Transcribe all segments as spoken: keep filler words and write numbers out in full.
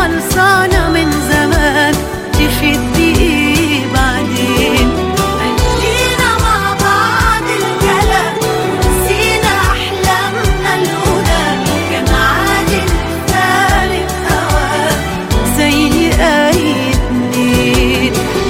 خلصانة من زمان، تفيد بإيه بعدين؟ ملينا مع بعض الكلام ونسينا أحلامنا القدام، كان عادل فارق هواه زي أي اتنين.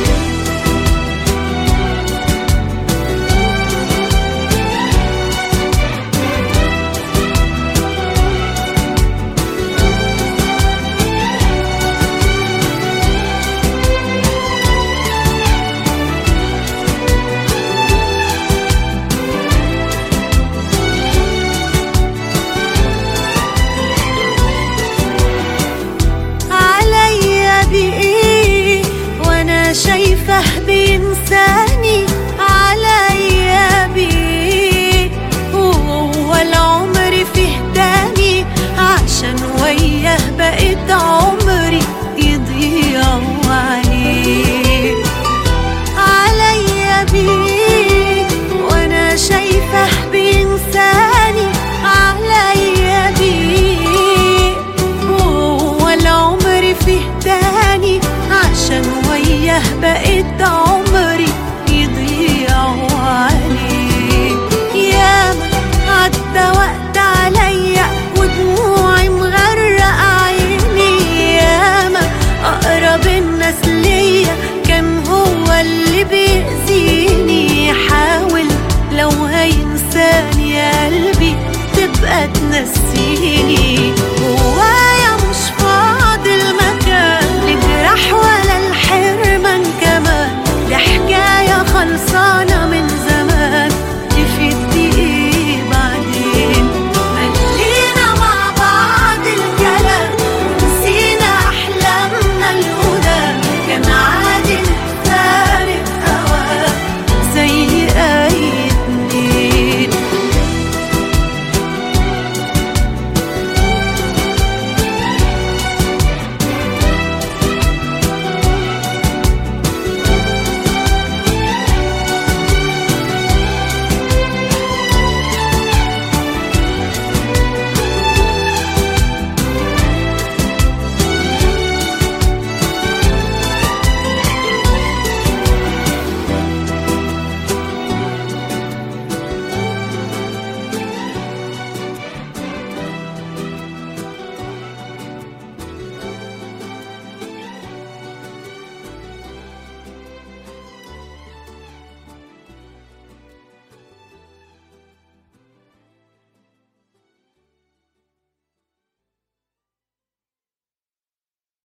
شايفه بينساني عليا بيه، وهو العمر فيه تاني عشان وياه بقيت عمري يضيع عليه. عليا بيه وانا شايفه بينساني عليا بيه، وهو العمر فيه تاني عشان وياه بقيت